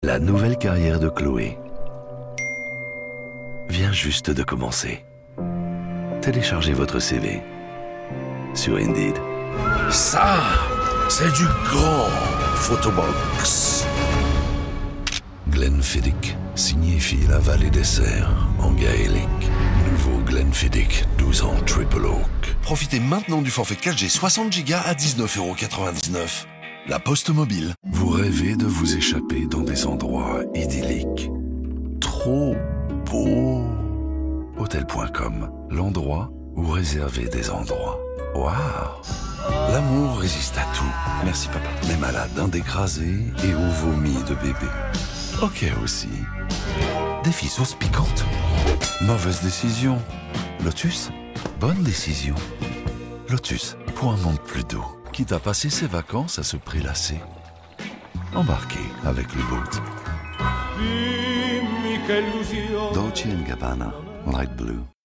La nouvelle carrière de Chloé vient juste de commencer. Téléchargez votre CV sur Indeed. Ça, c'est du grand Photobox. Glenfiddich signifie la vallée des cerfs en gaélique. Nouveau Glenfiddich 12 ans Triple Oak. Profitez maintenant du forfait 4G 60 Go à 19,99 €. La Poste Mobile. Vous rêvez de vous échapper dans des endroits idylliques. Trop beau. Hôtel.com, l'endroit où réserver des endroits. Waouh! L'amour résiste à tout. Merci papa. Même à la dinde écrasée et au vomi de bébé. Ok aussi. Défi sauce piquante. Mauvaise décision. Lotus, bonne décision. Lotus, pour un monde plus doux. Quitte à passer ses vacances à se prélasser. Embarquez avec le boat. Dolce & Gabbana, Light Blue.